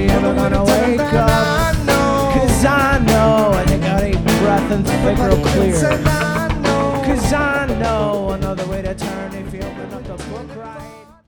ever gonna wake up? Cause I know, and you got a breath and think real clear. Cause I know